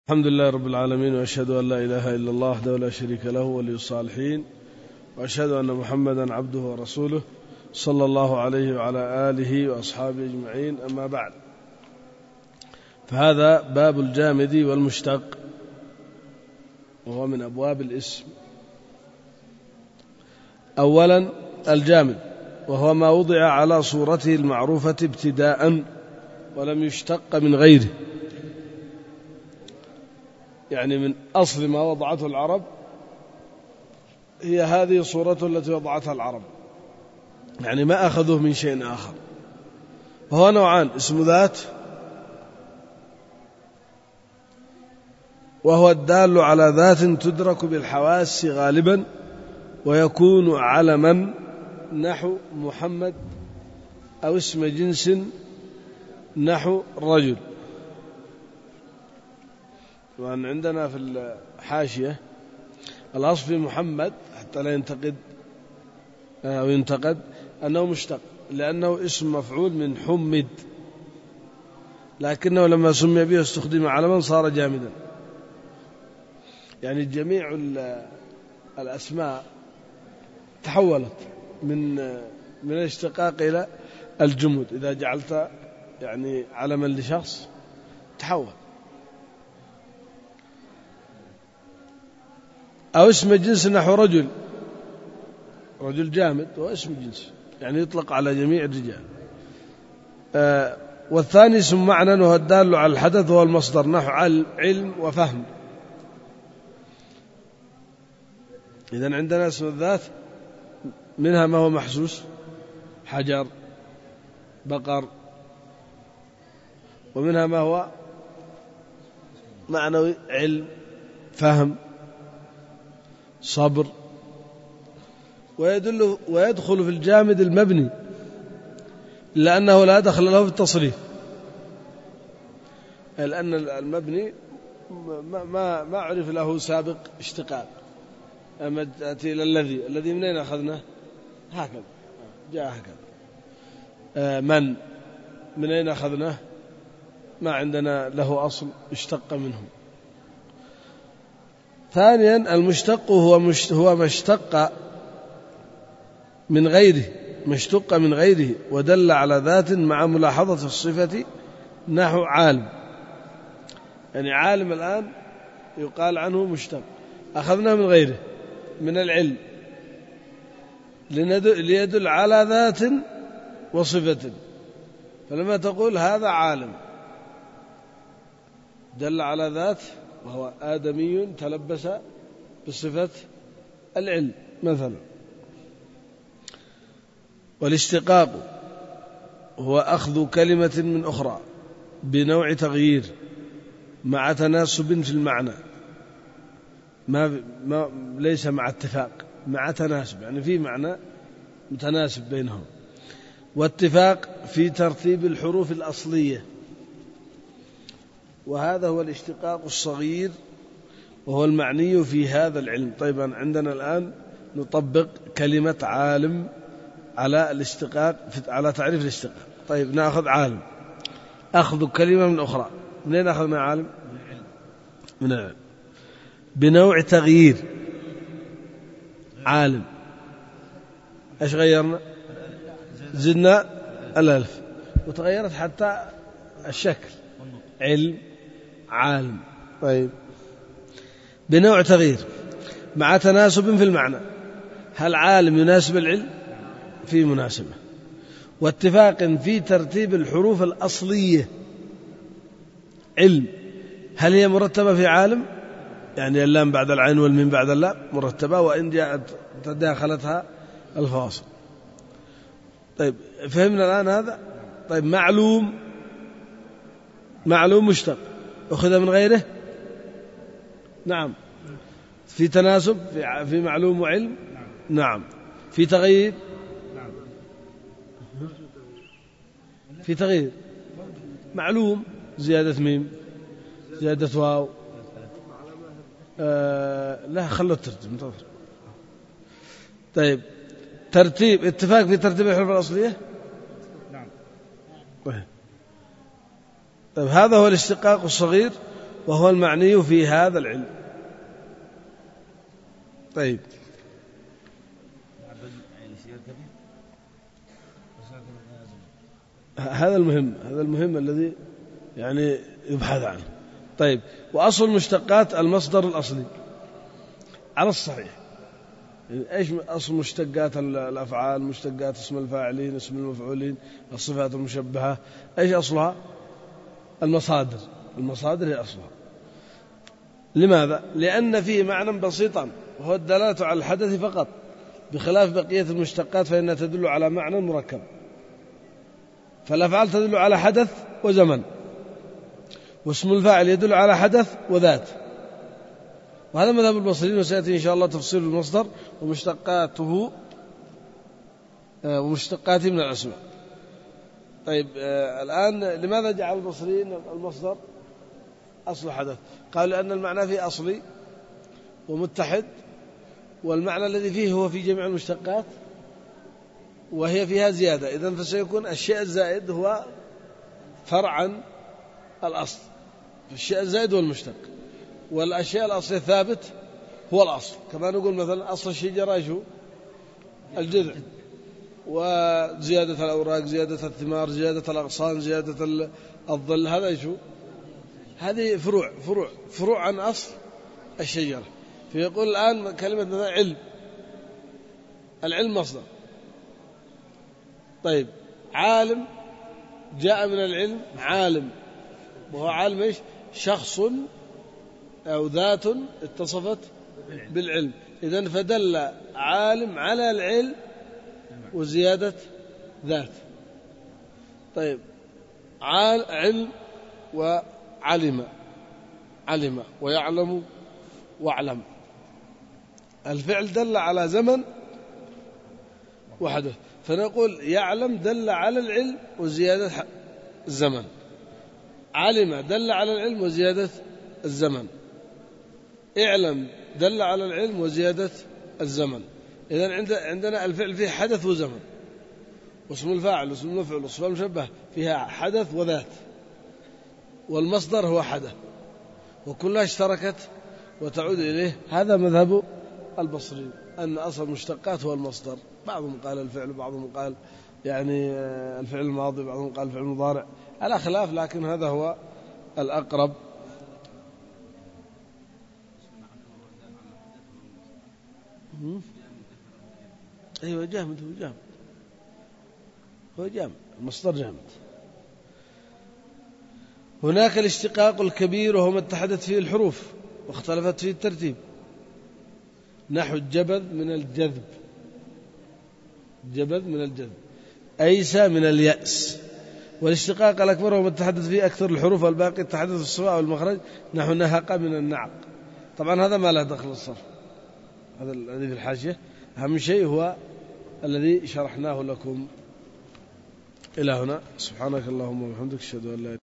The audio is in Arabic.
الحمد لله رب العالمين، وأشهد أن لا إله إلا الله وحده لا شريك له ولي الصالحين، وأشهد أن محمدا عبده ورسوله صلى الله عليه وعلى آله وأصحابه أجمعين. أما بعد، فهذا باب الجامد والمشتق، وهو من أبواب الاسم. أولا الجامد، وهو ما وضع على صورته المعروفة ابتداء ولم يشتق من غيره، يعني من أصل ما وضعته العرب هي هذه صورته التي وضعتها العرب، يعني ما أخذوه من شيء آخر. وهو نوعان: اسم ذات، وهو الدال على ذات تدرك بالحواس غالبا، ويكون علما نحو محمد، أو اسم جنس نحو رجل. وأن عندنا في الحاشية الأصل في محمد حتى لا ينتقد أنه مشتق، لأنه اسم مفعول من حمد، لكنه لما سمي به استخدم علما صار جامدا. يعني جميع الأسماء تحولت من الاشتقاق إلى الجمود. إذا جعلت يعني علما لشخص تحول. أو اسم جنس نحو رجل، رجل جامد هو اسم جنس، يعني يطلق على جميع الرجال. والثاني اسم معنى، وهو الدال على الحدث، وهو المصدر نحو علم وفهم. إذن عندنا اسم الذات منها ما هو محسوس: حجر، بقر. ومنها ما هو معنوي: علم، فهم، صبر. ويدخل في الجامد المبني، لأنه لا دخل له في التصريف، لأن المبني ما عرف له سابق اشتقاق. أما تأتي إلى الذي منين أخذناه؟ هكذا جاء هكذا. من أين أخذناه؟ ما عندنا له أصل اشتق منه. ثانيا المشتق هو ما اشتق من غيره، مشتق من غيره ودل على ذات مع ملاحظة الصفة نحو عالم. يعني عالم الآن يقال عنه مشتق، أخذناه من غيره، من العلم، ليدل على ذات وصفة. فلما تقول هذا عالم دل على ذات، وهو آدمي تلبس بصفة العلم مثلا. والاشتقاق هو أخذ كلمة من أخرى بنوع تغيير مع تناسب في المعنى، ما ليس مع اتفاق، مع تناسب، يعني في معنى متناسب بينهم. واتفاق في ترتيب الحروف الأصلية، وهذا هو الاشتقاق الصغير، وهو المعني في هذا العلم. طيب عندنا الآن نطبق كلمة عالم على الاشتقاق، على تعريف الاشتقاق. طيب نأخذ عالم، أخذ كلمة من أخرى. منين أخذنا عالم؟ من العلم، بنوع تغيير. عالم ايش غيرنا؟ زدنا الألف وتغيرت حتى الشكل، علم، عالم. طيب بنوع تغيير مع تناسب في المعنى. هل عالم يناسب العلم؟ في مناسبة. واتفاق في ترتيب الحروف الأصلية. علم هل هي مرتبة في عالم؟ يعني اللام بعد العين والميم بعد اللام مرتبة، وإن جاءت تداخلتها الفاصل. طيب فهمنا الآن هذا؟ طيب معلوم مشتق، أخذ من غيره؟ نعم. في تناسب في معلوم وعلم؟ نعم. في تغيير؟ في تغيير معلوم، زيادة ميم، زيادة واو. لا خلوا الترتيب منتظر. طيب ترتيب، اتفاق في ترتيب الحروف الأصلية؟ نعم. طيب هذا هو الاشتقاق الصغير، وهو المعني في هذا العلم. طيب هذا المهم الذي يعني يبحث عنه. طيب وأصل المشتقات المصدر الأصلي على الصحيح. إيش أصل مشتقات الأفعال؟ مشتقات اسم الفاعلين، اسم المفعولين، الصفات المشبهة، إيش أصلها؟ المصادر هي أصلها. لماذا؟ لأن فيه معنى بسيطا وهو الدلالة على الحدث فقط، بخلاف بقية المشتقات فإنها تدل على معنى مركب. فالأفعال تدل على حدث وزمن، واسم الفاعل يدل على حدث وذات، وهذا مذهب البصريين، وسيأتي إن شاء الله تفصيل المصدر ومشتقاته من الأسماء. طيب الآن لماذا جعل البصريين المصدر أصل حدث؟ قالوا لأن المعنى فيه أصلي ومتحد، والمعنى الذي فيه هو في جميع المشتقات وهي فيها زيادة، إذن فسيكون الشيء الزائد هو فرع عن الأصل، الشيء الزائد هو المشتق، والأشياء الأصل الثابت هو الأصل. كما نقول مثلا أصل الشجرة شو؟ الجذع، وزيادة الأوراق، زيادة الثمار، زيادة الأغصان، زيادة الظل، هذا شو؟ هذه فروع عن أصل الشجرة. فيقول الآن كلمة مثلا علم، العلم مصدر. طيب عالم جاء من العلم عالم، وهو عالم إيش؟ شخص أو ذات اتصفت بالعلم، إذن فدل عالم على العلم وزيادة ذات. طيب علم وعلم، علم ويعلم واعلم، الفعل دل على زمن وحدث، فنقول يعلم دل على العلم وزيادة الزمن، علم دل على العلم وزيادة الزمن، اعلم دل على العلم وزيادة الزمن. إذن عندنا الفعل فيه حدث وزمن، واسم الفاعل واسم المفعول والصفة المشبهة فيها حدث وذات، والمصدر هو حدث، وكلها اشتركت وتعود إليه. هذا مذهب البصري، أن أصل المشتقات هو المصدر. بعضهم قال الفعل، بعضهم قال يعني الفعل الماضي، بعضهم قال الفعل المضارع، على خلاف، لكن هذا هو الأقرب. أيوة جامد، هو جامد، المصدر جامد. هناك الاشتقاق الكبير وهو ما اتحدت فيه الحروف واختلفت فيه الترتيب، نحو الجبذ من الجذب، جبذ من الجذب، أيسى من اليأس. والاشتقاق الأكبر وهو ما اتحدت فيه أكثر الحروف والباقي اتحدت في الصفاء والمخرج، نحو نهق من النعق. طبعا هذا ما له دخل الصرف، هذا الذي في الحاشية. أهم شيء هو الذي شرحناه لكم. إلى هنا، سبحانك اللهم وبحمدك، أشهد أن لا إله إلا أنت.